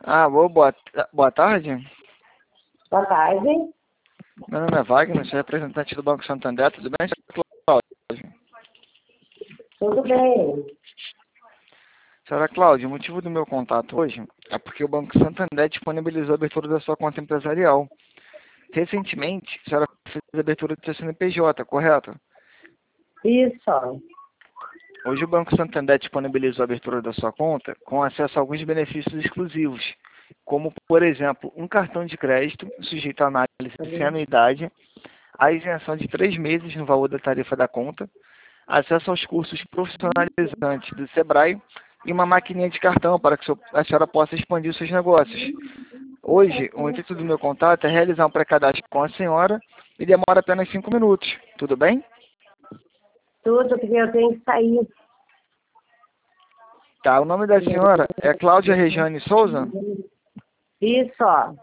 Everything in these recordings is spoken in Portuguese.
Boa tarde. Boa tarde. Meu nome é Wagner, sou representante do Banco Santander. Tudo bem, senhora Cláudia? Tudo bem. Senhora Cláudia, o motivo do meu contato hoje é porque o Banco Santander disponibilizou a abertura da sua conta empresarial. Recentemente, a senhora fez a abertura do seu CNPJ, correto? Isso. Hoje o Banco Santander disponibilizou a abertura da sua conta com acesso a alguns benefícios exclusivos, como, por exemplo, um cartão de crédito sujeito à análise sem anuidade, a isenção de 3 meses no valor da tarifa da conta, acesso aos cursos profissionalizantes do Sebrae e uma maquininha de cartão para que a senhora possa expandir os seus negócios. Hoje, o intuito do meu contato é realizar um pré-cadastro com a senhora e demora apenas 5 minutos. Tudo bem? Tudo, porque eu tenho que sair. Tá, o nome da senhora é Cláudia Rejane Souza? Isso.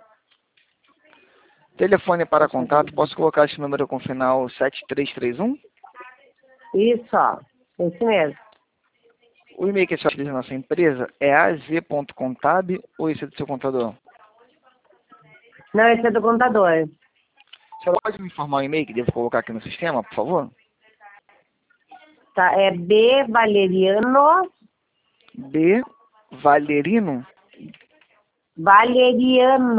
Telefone para contato, posso colocar esse número com final 7331? Isso. Isso mesmo. O e-mail que a senhora utiliza na nossa empresa é az.contab ou esse é do seu contador? Não, esse é do contador. A senhora pode me informar o e-mail que devo colocar aqui no sistema, por favor? Tá, é B Valeriano. B. Valerino. Valeriano.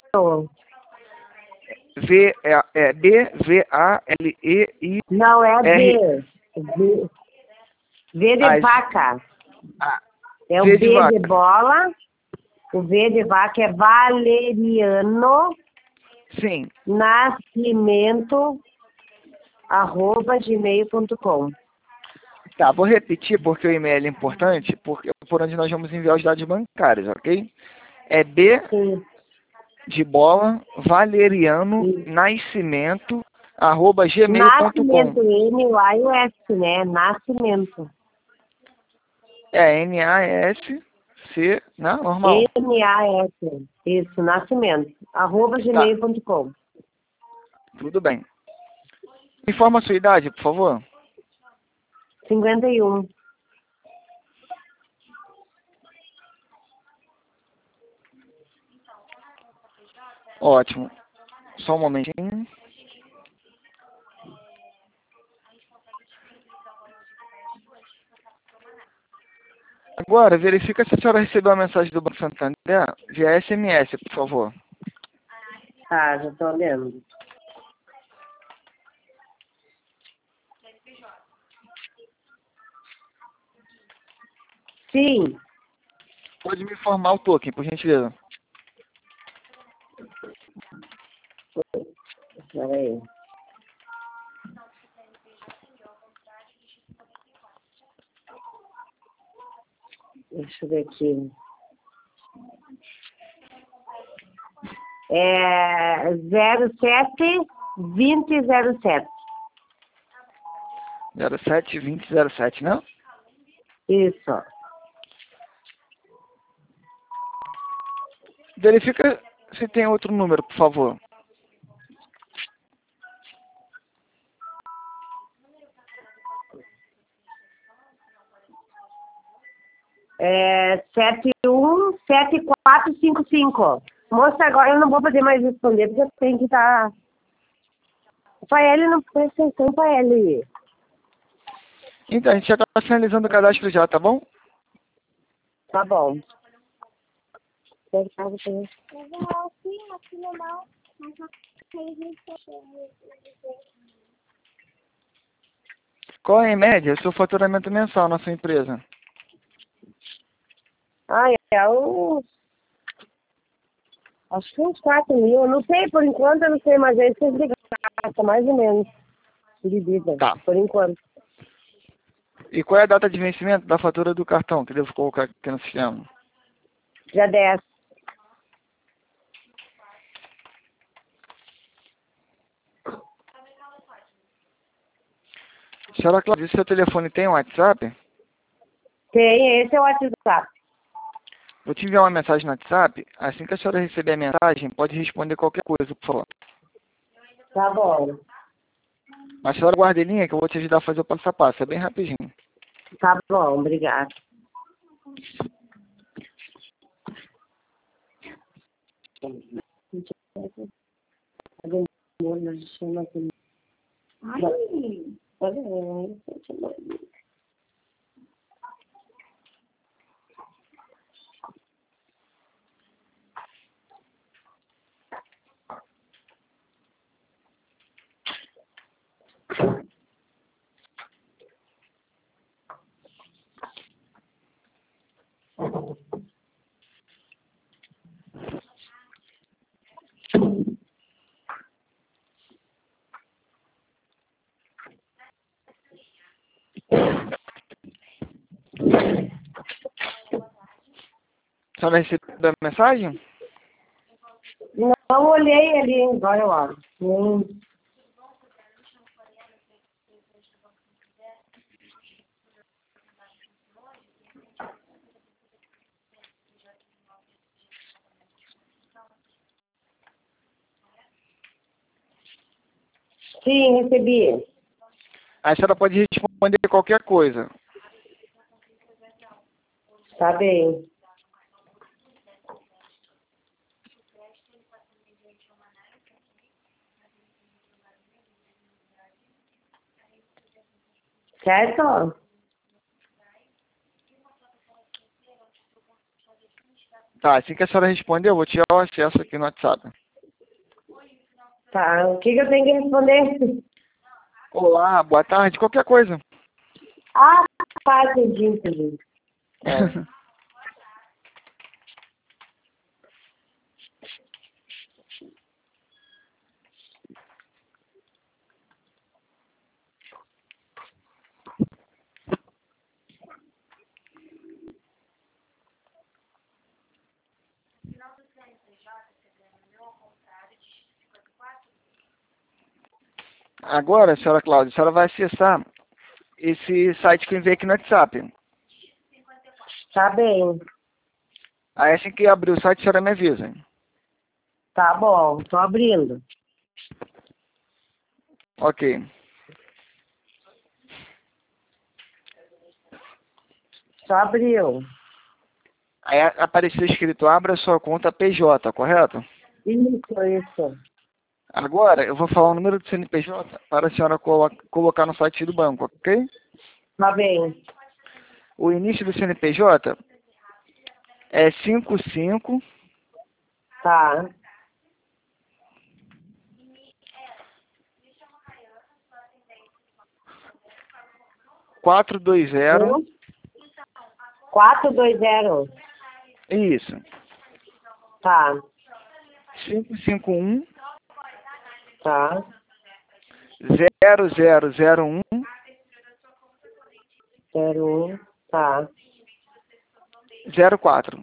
B-V-A-L-E-I. Não, é R. V de vaca. É o V B de vaca. de bola. O V de vaca é Valeriano Sim. Nascimento @gmail.com. Tá, vou repetir porque o e-mail é importante, porque por onde nós vamos enviar os dados bancários, ok? É B Sim. de bola, Valeriano, Nascimento, @gmail.com. Nascimento, N-Y-S, né? Nascimento. É N-A-S-C, né? Normal. N-A-S. Isso, Nascimento. @gmail.com. Tudo bem. Informa a sua idade, por favor. 51. Ótimo. Só um momentinho. Agora, verifica se a senhora recebeu a mensagem do Banco Santander via SMS, por favor. Tá, já tô olhando. Sim. Pode me informar o token, por gentileza. Peraí. Deixa eu ver aqui. É 07-2007. 072007, né? Isso. Verifica se tem outro número, por favor. É 717455. Moça, agora eu não vou poder mais responder, porque eu tenho que estar... O Pael não presta atenção, Pael. Então, a gente já está finalizando o cadastro já, tá bom? Tá bom. Qual é, em média, o seu faturamento mensal na sua empresa? Ah, é uns... Acho que uns 4 mil. Eu não sei, por enquanto eu não sei, mas é isso que eu gasta, mais ou menos. De vida, Tá. por enquanto. E qual é a data de vencimento da fatura do cartão que devo colocar aqui no sistema? Dia 10. Senhora Cláudia, seu telefone tem um WhatsApp? Tem, esse é o WhatsApp. Vou te enviar uma mensagem no WhatsApp. Assim que a senhora receber a mensagem, pode responder qualquer coisa, por favor. Tá bom. Mas a senhora guarda em linha que eu vou te ajudar a fazer o passo a passo. É bem rapidinho. Tá bom, obrigada. A senhora recebeu a mensagem? Não olhei ali, agora eu olho. Sim, recebi. Aí a senhora pode responder qualquer coisa. Tá bem. Certo? Tá, assim que a senhora responder, eu vou tirar o acesso aqui no WhatsApp. Tá, o que eu tenho que responder? Olá, boa tarde, qualquer coisa. Ah, tá, entendi. É. Agora, senhora Cláudia, a senhora vai acessar esse site que eu enviei aqui no WhatsApp. Tá bem. Aí assim que abrir o site, a senhora me avisa. Tá bom, tô abrindo. Ok. Só abriu. Aí apareceu escrito, abra sua conta PJ, correto? Isso. Agora, eu vou falar o número do CNPJ para a senhora colocar no site do banco, ok? Tá bem. O início do CNPJ é 55 Tá. 420. 420. Isso. Tá. 551 Tá. 0001 01. Tá. 04.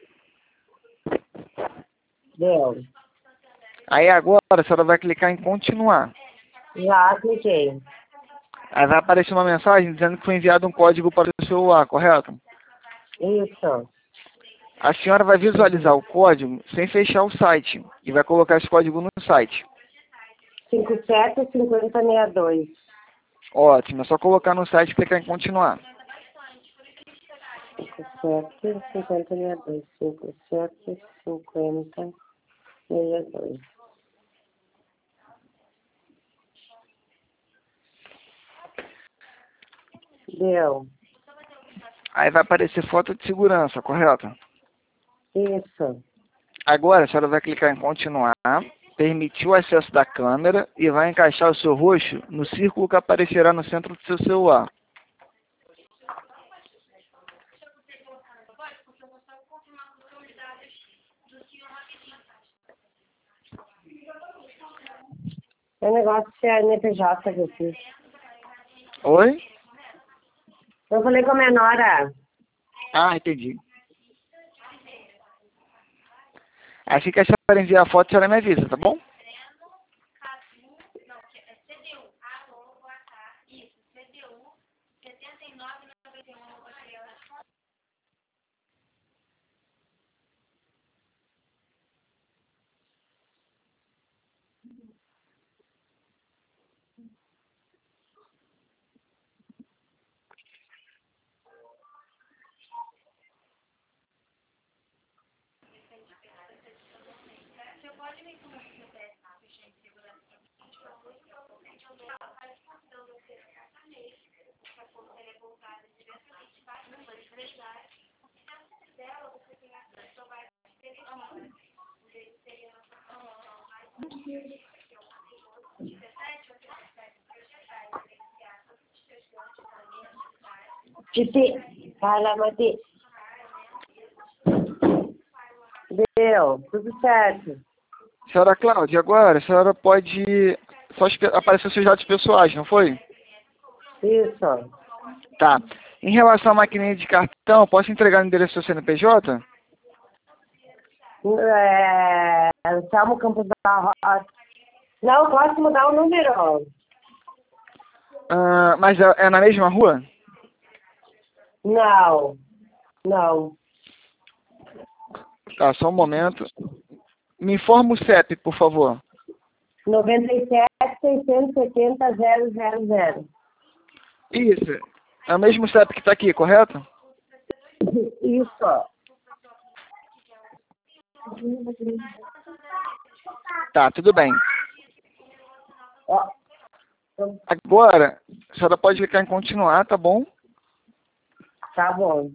Deu. Aí agora a senhora vai clicar em continuar. Já cliquei. Aí vai aparecer uma mensagem dizendo que foi enviado um código para o celular, correto? Isso. A senhora vai visualizar o código sem fechar o site e vai colocar esse código no site. 575062. Ótimo, é só colocar no site e clicar em continuar. 575062. 575062. Deu. Aí vai aparecer foto de segurança, correto? Isso. Agora a senhora vai clicar em continuar, permitir o acesso da câmera e vai encaixar o seu rosto no círculo que aparecerá no centro do seu celular. É um negócio de CNPJ que eu fiz. Oi? Eu falei com a minha nora. Ah, entendi. Assim que a senhora enviar a foto, a senhora me avisa, tá bom? Titi, fala, Mati. Deu, tudo certo. Senhora Cláudia, agora a senhora pode... Só apareceu seus dados pessoais, não foi? Isso. Tá. Em relação à maquininha de cartão, posso entregar no endereço do CNPJ? Salmo Campos da Roça. Não, posso mudar o número. Mas é na mesma rua? Não. Não. Tá, só um momento. Me informa o CEP, por favor. 97-670-000. Isso. É o mesmo CEP que está aqui, correto? Isso. Tá, tudo bem. Ó. Agora, a senhora pode clicar em continuar, tá bom? Tá bom.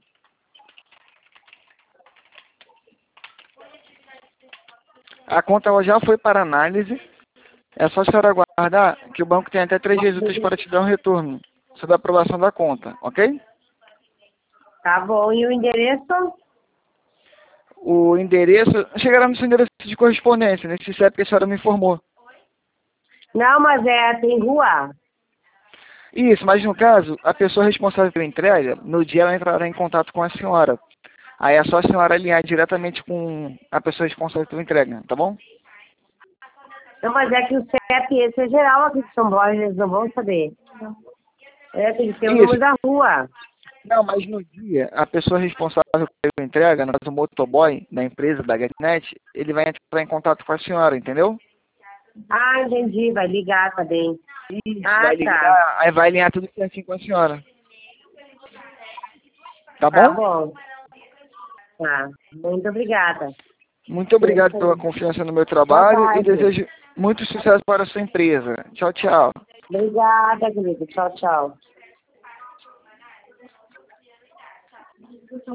A conta ela já foi para análise. É só a senhora aguardar que o banco tem até 3 dias úteis para te dar um retorno sobre a aprovação da conta, ok? Tá bom. E o endereço? O endereço... Chegará no seu endereço de correspondência, nesse CEP que a senhora me informou. Não, mas tem rua. Isso, mas no caso, a pessoa responsável pela entrega, no dia ela entrará em contato com a senhora. Aí é só a senhora alinhar diretamente com a pessoa responsável pela entrega, tá bom? Não, mas é que o CEP, esse é geral aqui de São Borja, eles não vão saber. Tem que ter o número da rua. Não, mas no dia, a pessoa responsável pela entrega, no caso o motoboy da empresa, da GetNet, ele vai entrar em contato com a senhora, entendeu? Ah, entendi. Vai ligar também. Isso, Vai ligar, tá. aí vai alinhar tudo certinho com a senhora. Tá Tá bom? bom. Tá. Muito obrigada. Muito obrigado pela confiança no meu trabalho e desejo muito sucesso para a sua empresa. Tchau, tchau. Obrigada, querido. Tchau, tchau.